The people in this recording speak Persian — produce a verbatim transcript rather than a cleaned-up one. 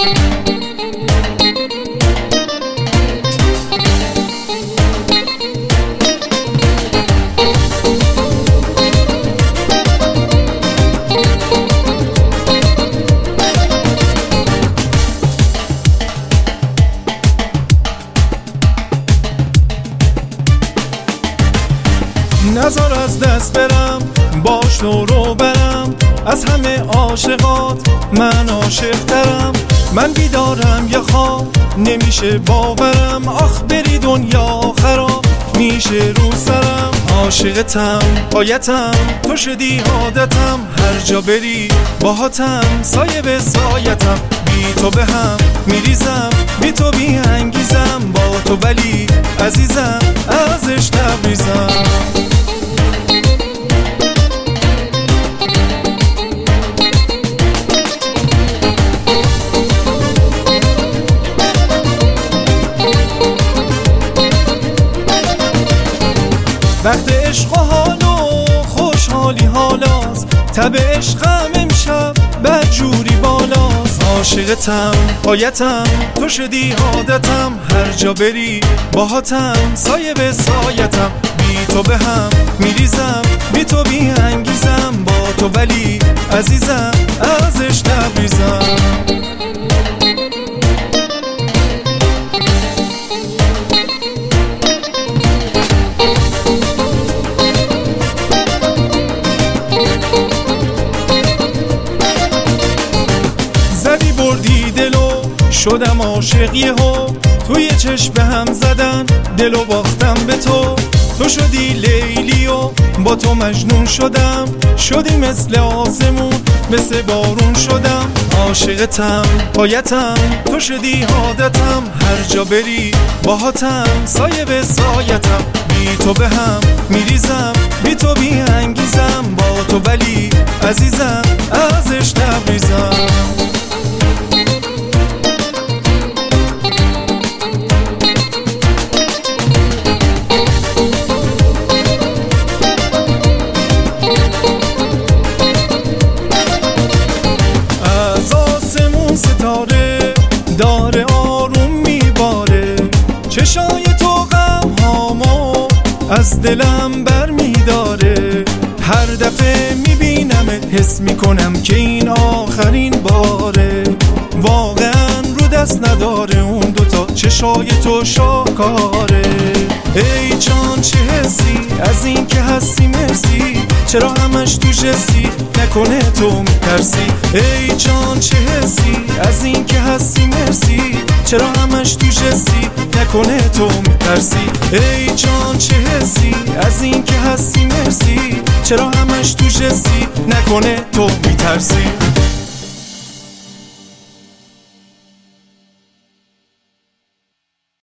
نذار از دست برم، باش تو رو برم، از همه عاشقات من عاشق ترم. من بیدارم یا خواب نمیشه باورم، آخ بری دنیا خراب میشه رو سرم. عاشقتم پایتم تو شدی عادتم، هر جا بری باهاتم سایه به سایتم. بی تو به هم میریزم، بی تو بی انگیزم، با تو ولی عزیزم ازش نبریزم. وقت عشق و حال و خوشحالی حالاست، تب عشقم امشب بدجوری بالاست. عاشقتم پایتم تو شدی عادتم، هر جا بری باهاتم سایه به سایتم. بی تو به هم میریزم، بی تو بی انگیزم، با تو ولی عزیزم ازش نبریزم. زدی بردی دلو شدم عاشق یهو، توی چشم به هم زدن دلو باختم به تو. تو شدی لیلی و با تو مجنون شدم، شدی مثل آسمون مثل بارون شدم. عاشقتم پایتم تو شدی عادتم، هر جا بری باهاتم سایه به سایتم. بی تو به هم میریزم، بی تو بی انگیزم، با تو ولی عزیزم ازش نبریزم. ستاره داره آروم میباره، چشای تو غم هامو از دلم بر میداره. هر دفعه میبینمت حس میکنم که این آخرین باره. واقعا رو دست نداره اون دوتا چشای تو شاکاره. ای جان چه حسی از این که هستی مرسی، چرا همش تو جسی نکنه تو میترسی. ای جان چه حسی از این که هستی مرسی، چرا همش تو جسی نکنه تو میترسی. ای جان چه حسی از این که هستی مرسی، چرا همش تو جسی نکنه تو میترسی.